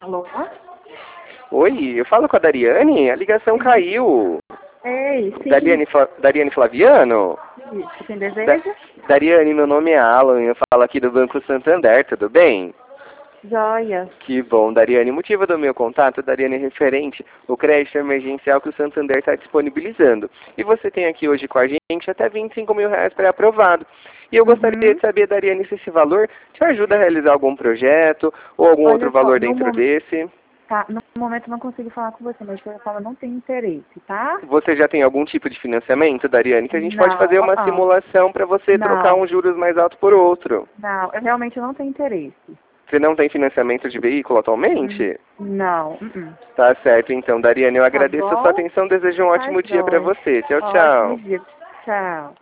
Alô? Oi, eu falo com a Dariane? A ligação caiu. Ei, sim. Dariane Flaviano? Isso, quem Da- deseja? Dariane, meu nome é Alan, eu falo aqui do Banco Santander, tudo bem? Joia. Que bom, Dariane. O motivo do meu contato, Dariane, é referente ao crédito emergencial que o Santander está disponibilizando. E você tem aqui hoje com a gente até R$ 25.000 pré-aprovado. E eu gostaria Uhum. de saber, Dariane, se esse valor te ajuda a realizar algum projeto ou algum Olha outro só, valor dentro desse. no momento eu não consigo falar com você, mas eu falo, não tem interesse, tá? Você já tem algum tipo de financiamento, Dariane, que a gente pode Não, fazer uma simulação para você trocar não, um juros mais alto por outro. não, eu realmente não tenho interesse. Você não tem financiamento de veículo atualmente? Não. Tá certo, então, Dariane, eu Tá agradeço a sua bom? atenção, desejo um Tá ótimo dia para joia. você. Tchau, Ótimo tchau. dia. Tchau.